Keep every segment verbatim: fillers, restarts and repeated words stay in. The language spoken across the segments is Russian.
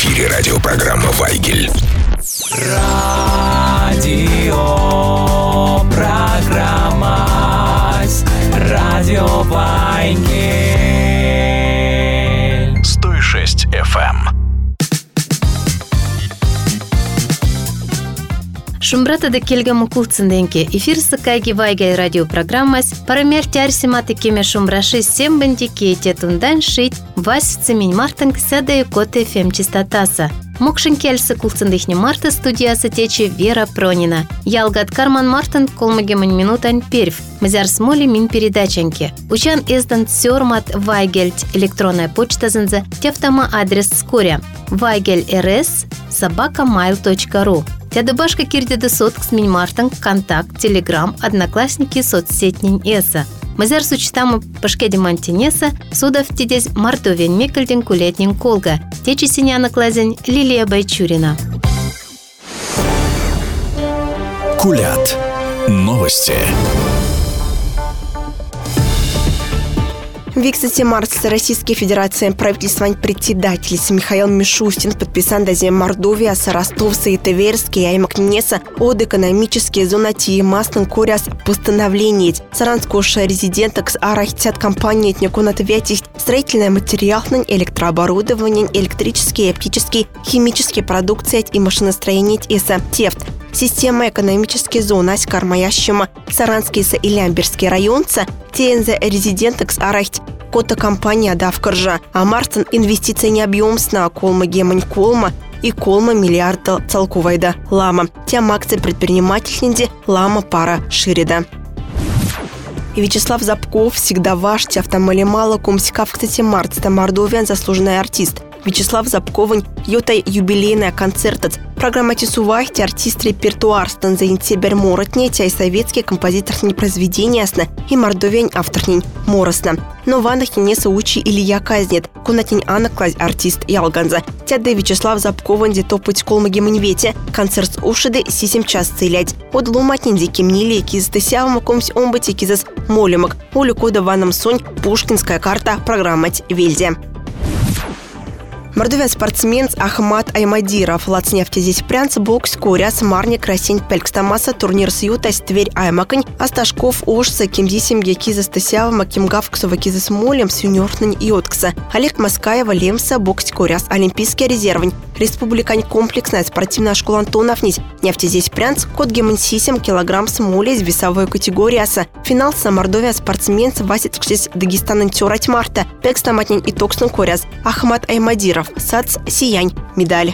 эфире радиопрограмма «Вайгель». Радио программа Радио Вайгель. сто шесть эф эм. Шумбратада келген мукулцынденке эфирсы кайги Вайгель радиопрограммас парамер тярсиматы кеме шумбраши сембенди кейте тундан шить вась в цемень мартын ксяда кот эф эм частотаса. Мокшин кельсы кулцындыхне марта студиясы течи Вера Пронина. Ялгат Карман Мартын колмагемань минутань перв. Мазяр смоли мин передачанке. Учан эздан сёрмат Вайгельт электронная почта зынза тефтама адрес скоря вайгель.рс собака майл точка ру. Тядыбашка кирдеды соткс минь мартын контакт, телеграм, одноклассники, соцсетнень эса. Мазяр сучтамы пашкеди мантинеса, судов тидез мартовен мекальден кулетнин колга. Течи синяна клазень Лилия Байчурина. Кулят. Новости. В Виксате марта Российской Федерации правительства председатель Михаил Мишустин подписан дозе Мордовия, Ростовса и Тверский, а имакнеса от экономические зонати маслен коряс постановление. Саранского резидента с арахтят компании Тняконат Вятих строительное материальное, электрооборудование, электрические, оптические, химические продукции и машиностроение ТЭСа ТЕФТ. Система экономических зон Аськар-Маящима, Саранский и Лямберский районца, ТНЗ резидентекс арахт кота компания Давкаржа, а Мартин инвестиции не объемсна колма гемань колма и колма миллиарда целковайда лама. Тем акции предпринимательности лама пара ширида. И Вячеслав Запков всегда ваш автомалимала комсикав, кстати, марта Мордовиан заслуженный артист. Вячеслав Запковын йотай юбилейная концертът. Программа тисувахти артист репертуар станзаинте берморотне тяй советский композитор произведения сна и мордовень авторнень моросна. Но ванах неса учи Илья Казнет, кунатень Анна Клазь артист Ялганза. Тяды Вячеслав Запковын де топыть колмаги маньвете, концерт с ушиды сисем час целять. От луматнин диким нили кизы тысявам комсь омбати кизас молемок. Олю кода ванам сонь пушкинская карта программать вельзе. Мордовия спортсмен Ахмат Аймадиров, лацнефти здесь прянц, бокс, куряс, марник, красень, пелькстамаса, турнир с ютась, Тверь, Аймакань, Асташков, Ошса, Кимдисим, Гекиза, Стасява, Макимгавксова, Киза с Молем, Сюнёртнань и Откса, Олег Маскаева, Лемса, бокс, куряс, Олимпийский резервень, Республикань комплексная спортивная школа Антонов нить, нефти здесь прянц, кот гемансисим, килограмм с Молей, из весовой категории, финал с Мордовия спортсмен, Васит, кшись, Дагестан, Антюрать Марта, пелькстаматнень и Токсн, куряс, Ахмат Аймадиров, Сац, Сиянь, медаль.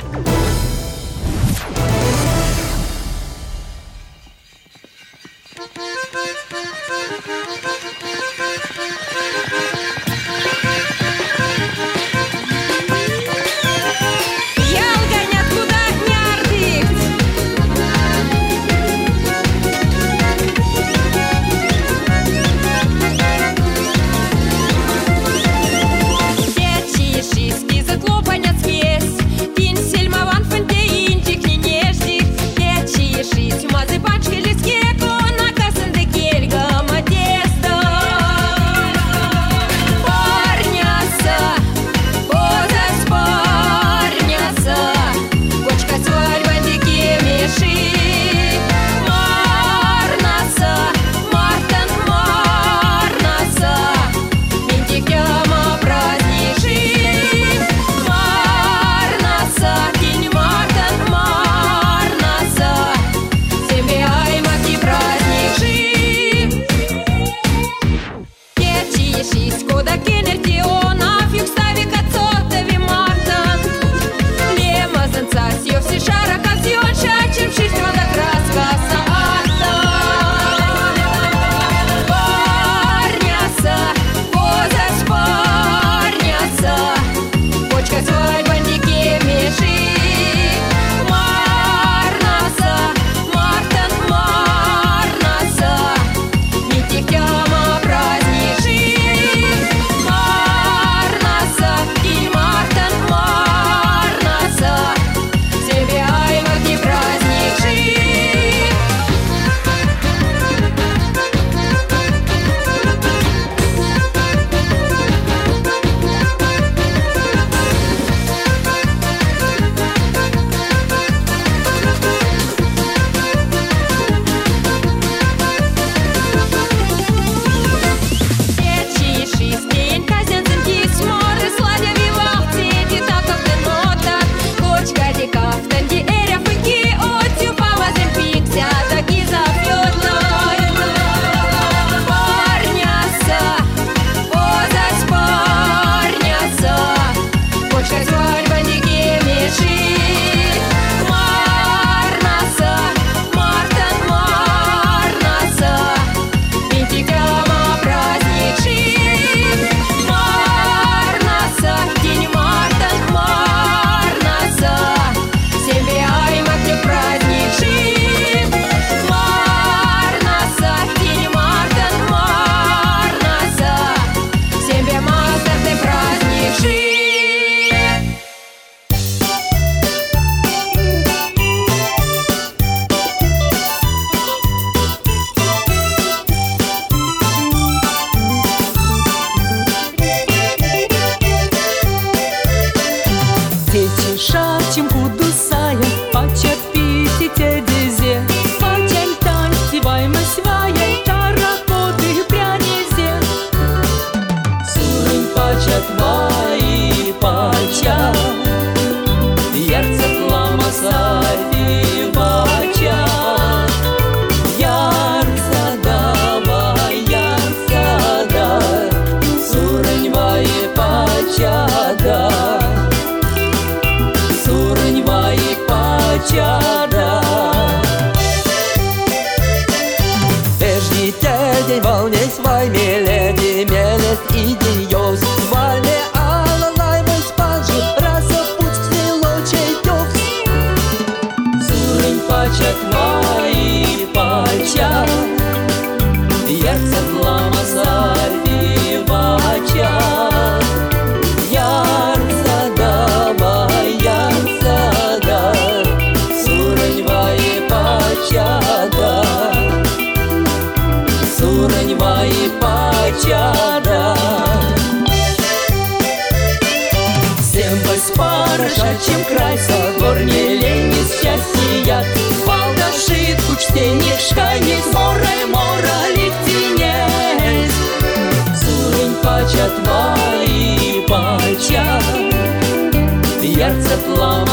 Шиски заклопанят скесь, пин сельмова.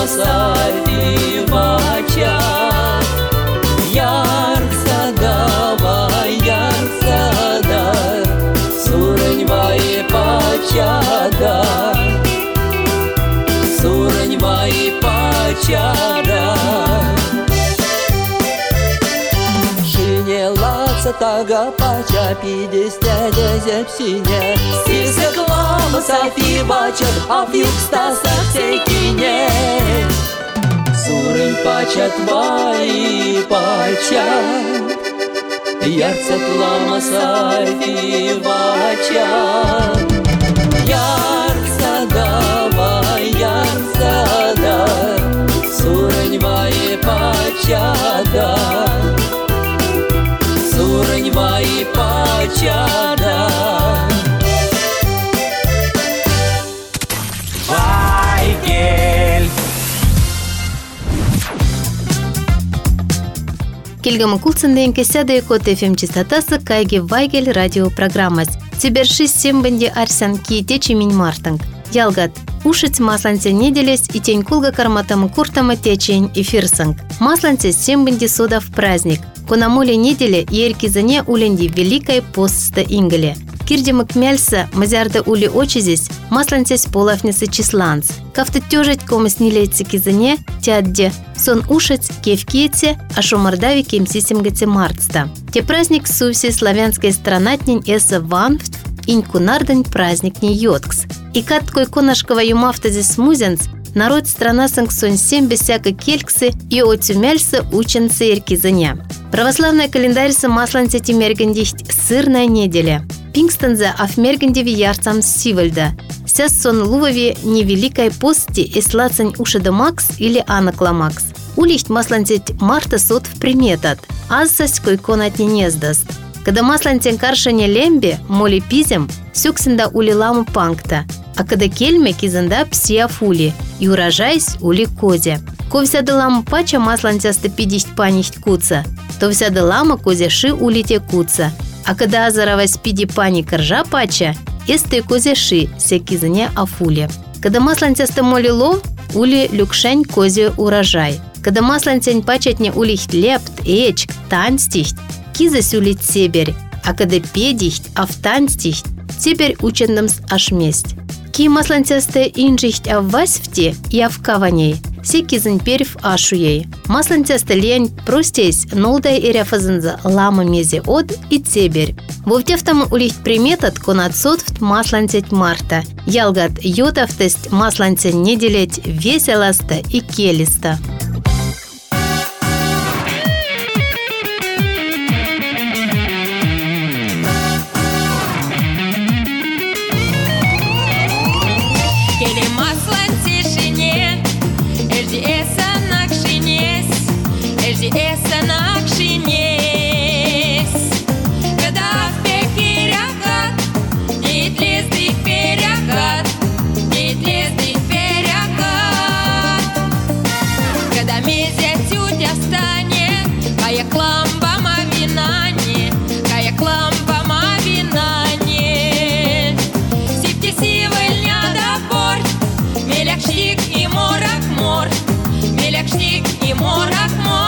masati vacha Yarsa dava yarsa da Surань vai pachada Surань vai pachada Тага пача пидестя дезепсине Сисек лама сафи бачат Афюкста сахсекине Сурын пачат твои пачат Ярцат лама сафи бачат Ярца давай, ярца да Сурын vai пачада Сурань vai pachada Вайгель Келгамы кулцынден кесяды кот эф эм частотасы кайги Вайгель радиопрограммас. Тибер шесть семь бенди арсян киете чимин мартынг. Ялгат, ушить масланце неделес и тень кулга карматамы куртамы течень эфирсынг. Масланце семь бенди сода в праздник. Конамоле неделе еркизане уленди великой постста ингале. Кирдимык мяльса мазярда ули очизис масланцес полафнесы числанц. Кафты тёжить комыс нилейцы кизане тядде сон ушец кевкиете, а шумардави кемсисимгате мартста. Те праздник суси славянской странатнень эса ванфт инькунардань праздник не йоткс. И каткой конашкова юмафтазис музенц народ страна санксон семь без всякой кельксы и отюмяльса ученцы еркизане. Православная календарьса масланце тимергендихт сырная неделя. Пингстонзе афмергендеви ярцам сивальда. Сяс сон лувови невеликой пости и слацань ушеда макс или анакламакс. Улихт масланцеть марта сот в приметат. Азсась койконат не нездаст. Когда масланцен каршане лембе, моли пизем, сюксенда ули ламу панкта. А когда кельме кизенда псиафули и урожайс ули козе. Ко взяда ламу пача масланцяста пидихт панихт куца, то взяда лама козе ши улите куца. А когда азарова спиди пани коржа пача, эсте козе ши се кизене афуле. Когда масланцяста моли лов, ули люкшень козе урожай. Когда масланцень пачатне улихт лепт, эчк, танстихт, кизась улит себерь. А когда педихт, автанстихт, себерь учендамс ашместь. Ки масланцясте инжихт аввасьфте и авкаваней, се кизен перев ашуей. Масланцясте лень простейс нолдай эряфазенза лама мезе од и цеберь. Вовтевтам улихт приметат конатсотфт масланцять марта. Ялгат йотавтест масланцень неделеть веселаста и келиста. Esa nakshines, когда в пеке рягат, нет лездых перягат, нет лездых перягат. Когда мезя тютя станет, кая кламба мавинане, кая кламба мавинане. Сипте сивыльня да порт, мелякштик и морак мор, мелякштик и морак мор.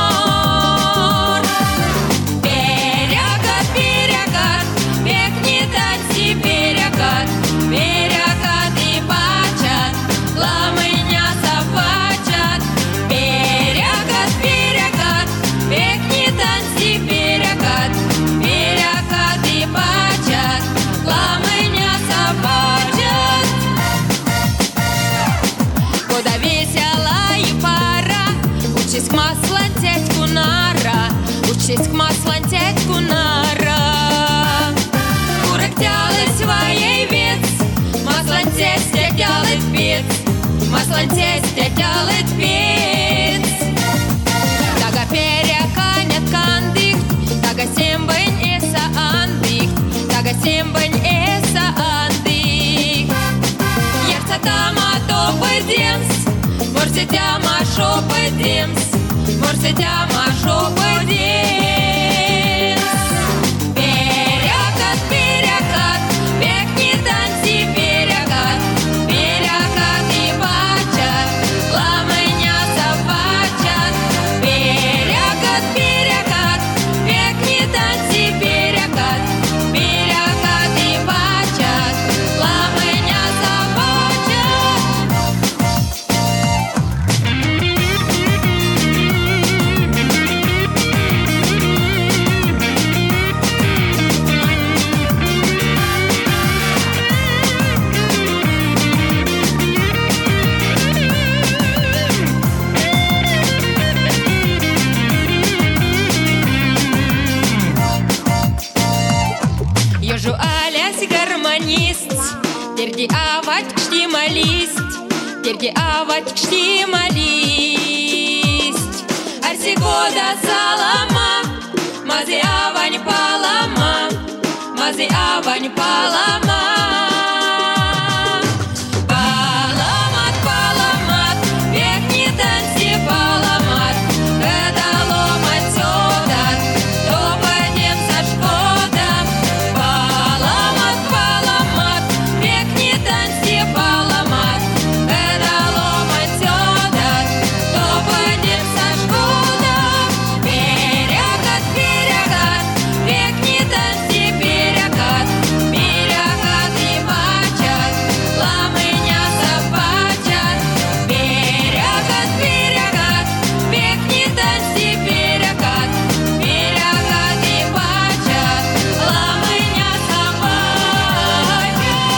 Учись к маслантеть кунара, учись к маслантеть кунара. Курок делает своей вец, маслантеть делает пец, маслантеть делает пец. Тага переканет кандик, тага сембань эса андик, тага сембань эса андик. Ярца тама топы демс, морсетя машо пыдемс, морсетя машо пыдемс. Перякат, перякат, век не танци, перякат, перякат и бачат, ламыня гуманист. Терди авать кшти молист, терди авать кшти молист. Арси года салама, мази авань палама, мази авань палама. Паламат, паламат, век не танцы паламат, когда ломать сёдат, то пойдем со шкода. Паламат, паламат, век не танцы паламат, когда ломать сёдат, то пойдем со шкода. Перегат, перегат, век не танцы перегат, перегат и бачат, ламыня собачат. Перегат, перегат, век не танцы перегат, перегат и бачат, ламыня собачат.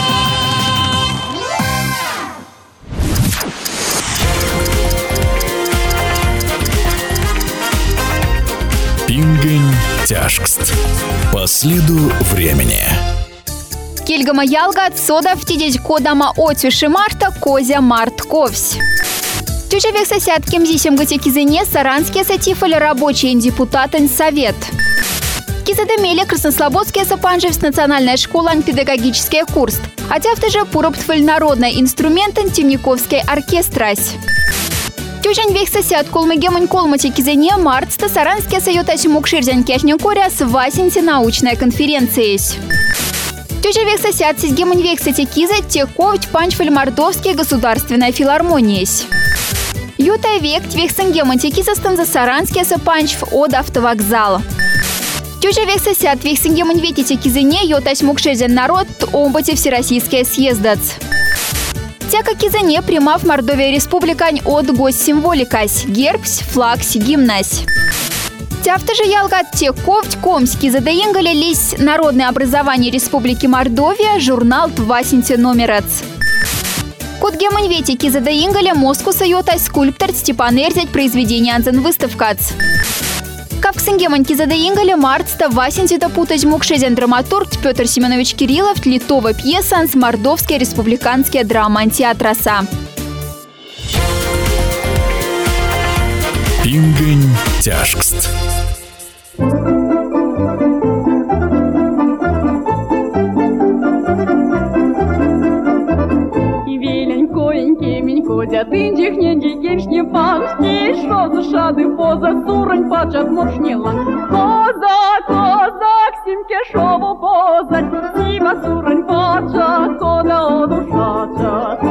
Пингень тяжкст. По следу времени. Кельгама ялгат сода втидеть кодама отюши марта козя март ковсь. Тюча век сосяд кемзисем гатекизыне саранские сатифали рабочий депутатен совет. Кизадемеле Краснослободские сапанжевс национальная школа педагогический курс. Хотя в же пуроптфаль народный инструментен Темниковский оркестрась. Тючань век сосяд колмыгемань колмати кизыне мартста саранские соютась мукширзян кешнюкоря с васенти научная конференция. Тюча век сосяд сизгемань век сатикиза тековать панчфаль Мордовский государственная филармония. Юта век твех сангемань текиза станза саранские сапанчф от автовокзала. Тюча век сосяд век сангемань ветите кизыне ютась мукширзян народ омбати всероссийские съездац. Тяка кизане примав Мордовия республикань от госсимволикась, гербс, флагс, гимнась. Тяфта же ялгат тековть комски задаингали лись народное образование Республики Мордовия, журнал Твасинте номерец. Код гемань ветики задаингали Москву сойотась скульптор Степан Эрзять произведение анзен выставкац. Кавксенгеманьки задаингали мартста васинте путать мукшезен драматург Петр Семенович Кириллов литова пьеса с Мордовской республиканские драма антиатраса. Пингень тяжкст. Дятынчик не дикеншни паншни, что за шады поза сурань пачат муршнила. Козак, козак, симке шову позать, сима сурань пачат, кода одушачат.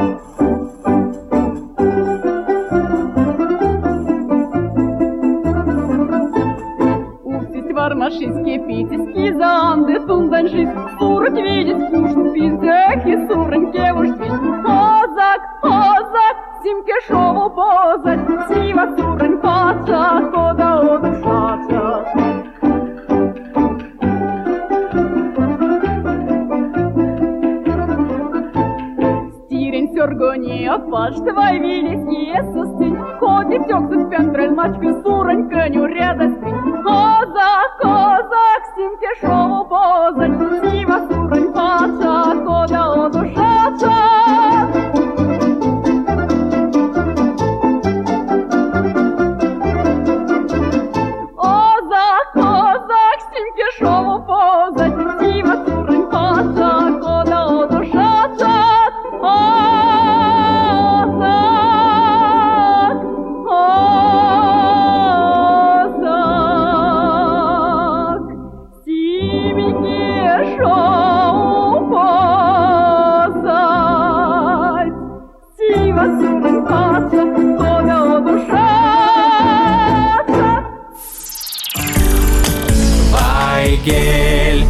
Уксись вармашистские питиски, занды тунданшист, сурать видеть кушать, пиздек и сурань кевушь. Козак, козак, симке шову позать, сива сурань пачат, кода одушачат. Стирень сёргония паш, твой вилиские состынь, ходит тёксус пентрель мачка, сурань коню рядостынь. Козак, козак, симке шову позать, сива сурань пачат, кода одушачат. Шову позать, сива сурань пачат, кода одушачат. Козак, козак, симке шову позать, сива сурань пачат, кода одушачат. Вайгель.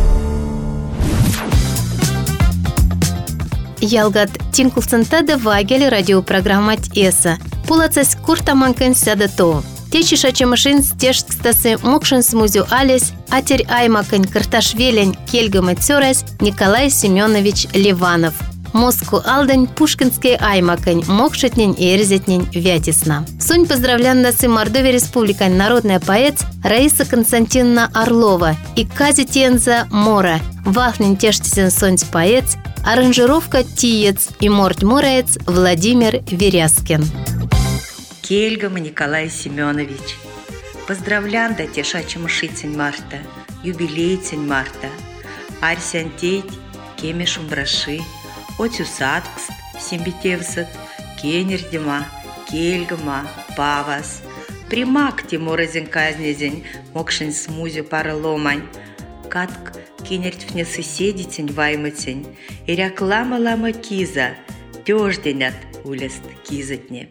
Ялгат тинкулсантада Вайгель радиопрограмма Эса. Пулацась куртаманкан сядато. Течиша чемашин стежкстасы мокшин смузю алис, атерь аймакань карташвелень кельгама цёрась Николай Семенович Ливанов. Моску алдань пушкинский аймакань мокшетнень и эрзетнень вятисна. Сунь поздравлян сы Мордовия республикань народная поэт Раиса Константиновна Орлова и кази тенза Мора. Вахнень тештисен сонь поэт Аранжировка Тиец и Морть-Мураец Владимир Веряскин. Кельгама Николай Семенович. Поздравлян да тешачему шицень марта, юбилейцень марта. Арсянтеть, кемешум браши, отюсаткст, симбитевсат, кенердема, кельгама, павас. Примак Тимура зенказнезень, мокшень смузю пара ломань. Катк кенерть вне соседитень вайматень, и ряклама лама киза, тёжденят улест кизатне.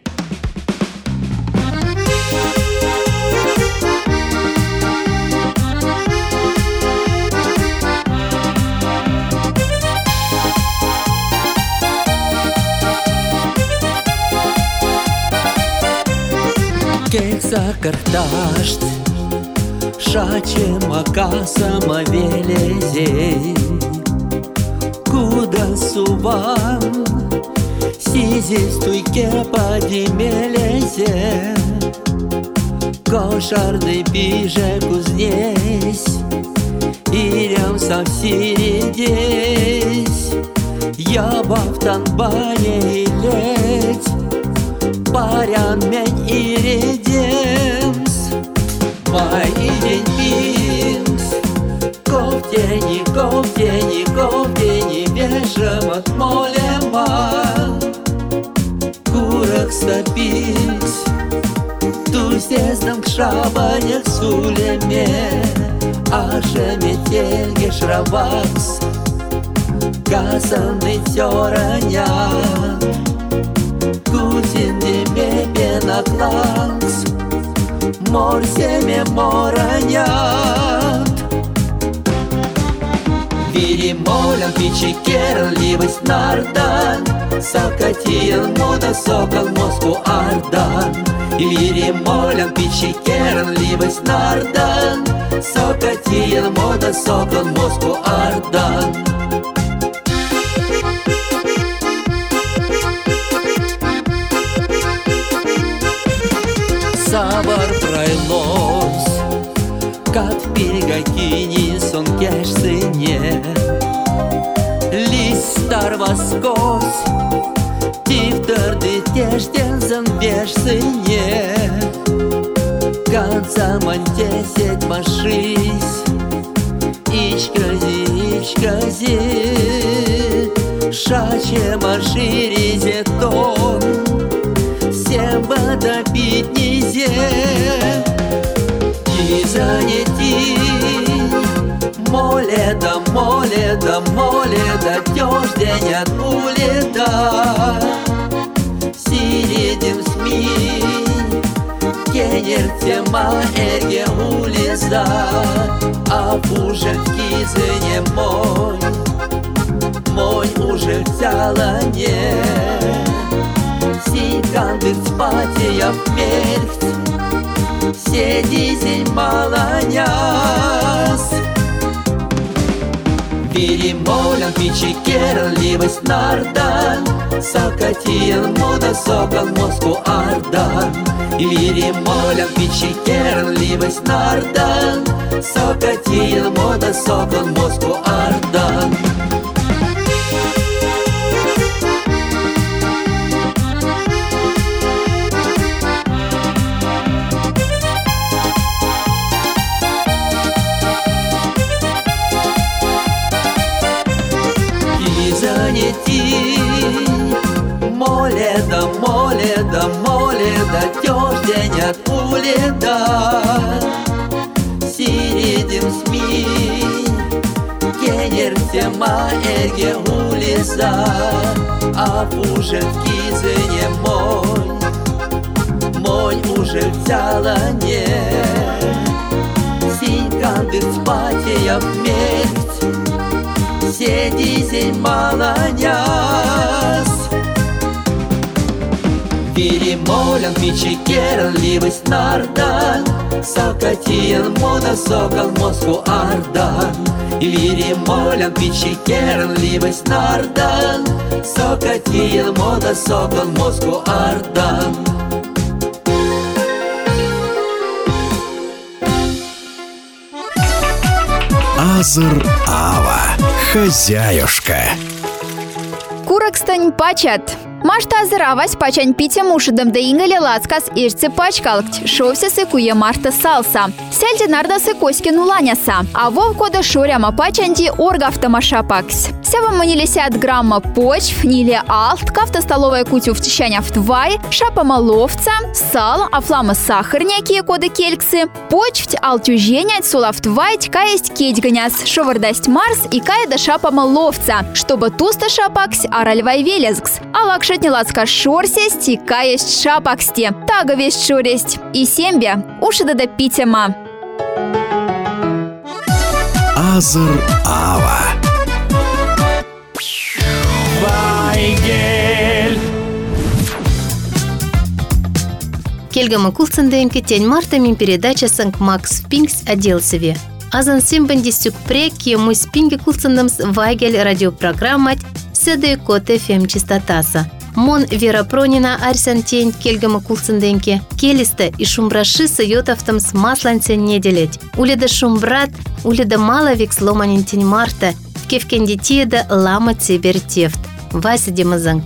Кекса карташт, шаче макаса мавелезей, куда суван, сизис туйке подимелезе, кошарды пиже кузнесь, ирям совсиредесь, я бафтан бане и ледь. Парян мень и редемс, май и день пинкс, ковтени, ковтени, ковтени, вешем от молема, курок стопинкс, тустездам к шабанях сулеме, аже метельге шрабакс, газанный тёранян. Кутин деме пенокланс, морсеме моранят. Вири молян пичекерн ливость нардан, сокатиен мода сокол мозгу ардан. Вири молян пичекерн ливость нардан, сокатиен мода сокол мозгу ардан. Савар прайлос, кат пиргакини сон кешсене, листар воскос, тифтарды тештензен вешсене, канца мантесет машись, ичкази, ичкази, шаче марширизе тон. Всем допить нельзя, и занятий. Моледа, моледа, моледа, тёжденят уледа. Сиредим СМИ, кенерте маэге улеза, а уже в кизыне мой, мой уже взяла не. Сикандыр спатия вмерть, седизень маланяс. Вири молян пичекерн ливость нардан, сокатиен мода сокол мозгу ардан. Вири молян пичекерн ливость нардан, сокатиен мода сокол мозгу ардан. Моледа, моледа, моледа, тёжденят уледа. Сиредим СМИ, кенерте маэге улеза, а уже в кизыне мой, мой уже взяла не. Синькандыр спатия вмерть, седизень маланяс. Вири молян пичекерн ливость нардан, сокатиен мода сокол мозгу ардан. Вири молян пичекерн ливость нардан, сокатиен мода сокол мозгу ардан. Азыр Ава. Хозяюшка. Куракстань пачат. Машта азыравась пачань пите мушидым да ингеле лацкас ирцы пачкалкть, шовсесы куе марта салса. Сельди нардасы коськин уланяса, а вовкода шоряма пачанди оргавтомаша пакс. Сява манилесят грамма почв, ниле алт, кафта столовая кутю в тищаня в твай, шапа маловца, сал, афлама сахарняки коды кельксы, почвть алтюженять, сола в твай, каесть кетьганяс, шовардасть марс и кая да шапа маловца, чтобы туста шапакс, аральвай велезгс, алак шатни лацка шорсесть и каесть шапаксти, тага весть шоресть, и сембе уши да да питема. Азыр ава. Кельгама кулцынденки тень марта мин передача санк Макс Пинкс оделсеве. Азан симбанди сюкпре кему спинги кулцындамс вайгель радиопрограммать седе кот эф эм частотаса. Мон Вера Пронина арсен тень кельгама кулцынденки келисте и шумбраши сойотавтамс масланцен неделять. Уледа шумбрат, уледа маловик сломанин тень марта, кевкендитиеда лама цибертефт. Вася Демазанг.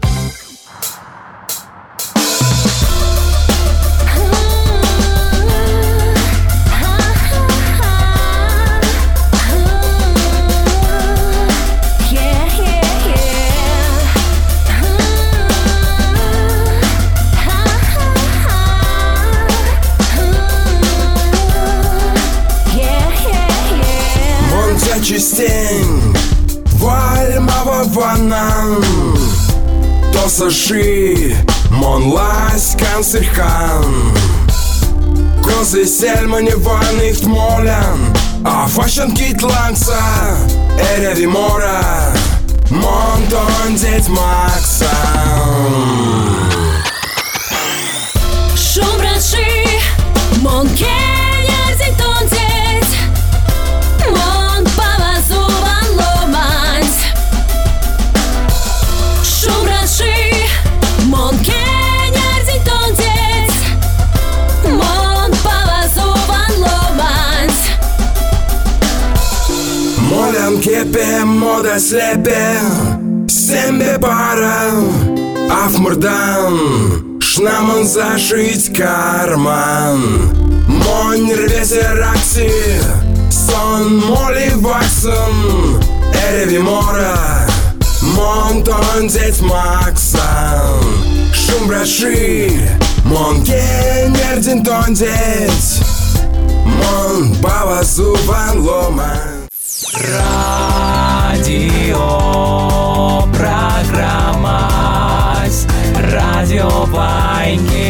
Частень вальмава ванан Тосаши монлась канцерхан Козы сельмани ванных молян А фашен китланца Эреви мора Монтон деть Макса Шумраши Монке Кепе мода слепе Сембе пара Афмурдан Шнаман зашить карман Монь рвесе ракси Сон моли ваксон Эреви мора Монтон деть Максан Шумбраши Мон кенердин тон деть Мон баба зубан ломан Радио программа Радио Вайки.